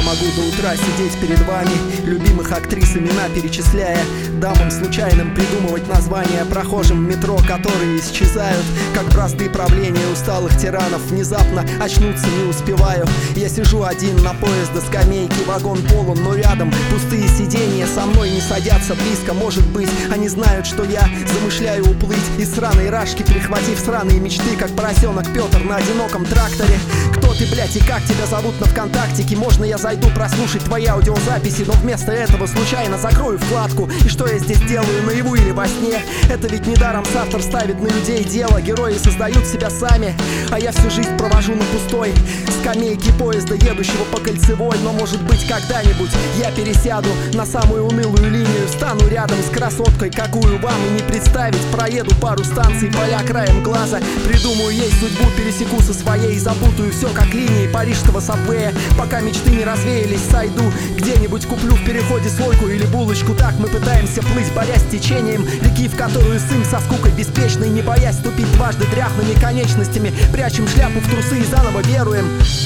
могу до утра сидеть перед вами, любимых актрис имена перечисляя, дамам случайным придумывать названия, прохожим в метро, которые исчезают, как бразды правления усталых тиранов. Внезапно очнуться не успеваю. Я сижу один на поезда скамейки, вагон полон, но рядом пустые сиденья. Со мной не садятся близко, может быть, они знают, что я замышляю уплыть из сраной рашки, перехватив сраные мечты, как поросенок Петр на одиноком тракторе. Кто ты, блять, и как тебя зовут на ВКонтактике? Можно я зайду прослушать твои аудиозаписи, но вместо этого случайно закрою вкладку? И что я здесь делаю, наяву или во сне? Это ведь недаром автор ставит на людей дело. Герои создают себя сами, а я всю жизнь провожу на пустой скамейке поезда, едущего по Кольцевой. Но может быть когда-нибудь я пересяду на самую унылую линию, встану рядом с красоткой, какую вам и не представить. Проеду пару станций, поля краем глаза, придумаю ей судьбу, пересеку со своей, запутаю все как линии парижского сабвея. Пока мечты не развеялись, сойду где-нибудь, куплю в переходе слойку или булочку. Так мы пытаемся плыть, борясь с течением реки, в которую сын со скукой беспечной, не боясь ступить дважды дряхлыми конечностями, прячем шляпу в трусы и заново веруем.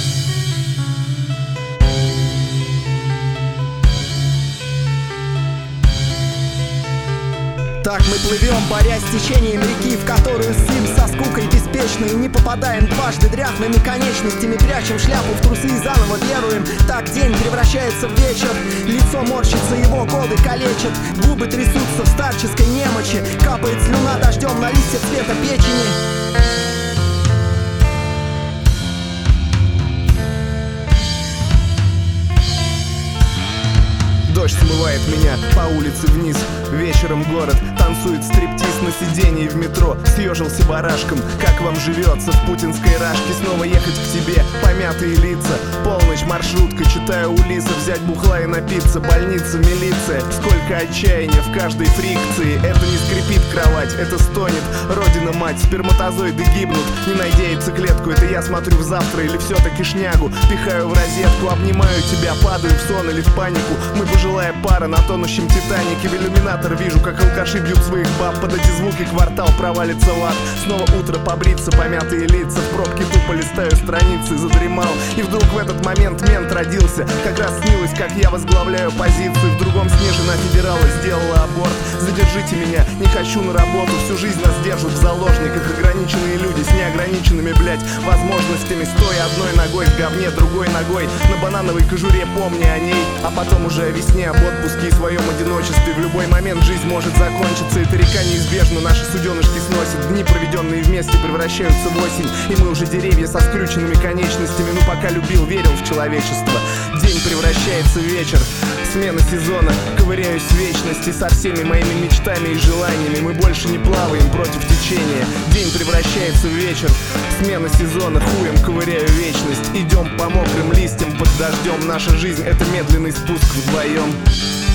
Так мы плывем, борясь с течением реки, в которую сын со скукой беспечной, не попадаем дважды дряхлыми конечностями, прячем шляпу в трусы и заново веруем. Так день превращается в вечер, лицо морщится, его годы калечат, губы трясутся в старческой немочи, капает слюна дождем на листья цвета печени. Дождь смывает меня по улице вниз. Вечером город танцует стриптиз на сиденье в метро. Съежился барашком, как вам живется в путинской рашке? Снова ехать к тебе, помятые лица. Полночь, маршрутка, читаю Улиса. Взять бухла и напиться, больница, милиция. Сколько отчаяния в каждой фрикции. Это не скрипит кровать, это стонет Родина-мать, сперматозоиды гибнут, не найдя яйцеклетку. Это я смотрю в завтра или все-таки шнягу? Пихаю в розетку, обнимаю тебя, падаю в сон или в панику. Мы пожилая пара на тонущем Титанике. В иллюминатор вижу, как алкаши бьют своих баб. Под эти звуки квартал провалится в ад. Снова утро, побриться, помятые лица. В пробке тупо листаю страницы, задремал. И вдруг в этот момент мент родился. Как раз снилось, как я возглавляю позицию. В другом сне жена федерала сделала аборт. Задержите меня, не хочу на работу. Всю жизнь нас держат в заложниках ограниченные люди с неограниченными, блять, возможностями. Стоя одной ногой в говне, другой ногой на банановой кожуре, помни о ней. А потом уже о весне, об отпуске и своем одиночестве. В любой момент жизнь может закончиться. Эта река неизбежно наши суденышки сносит. Дни, проведенные вместе, превращаются в осень. И мы уже деревья со скрюченными конечностями. Ну пока любил, верил в человечество. День превращается в вечер, смена сезона. Ковыряюсь в вечности со всеми моими мечтами и желаниями. Мы больше не плаваем против течения. День превращается в вечер, смена сезона. Хуем ковыряю вечность. Идем по мокрым листьям под дождем. Наша жизнь — это медленный спуск вдвоем.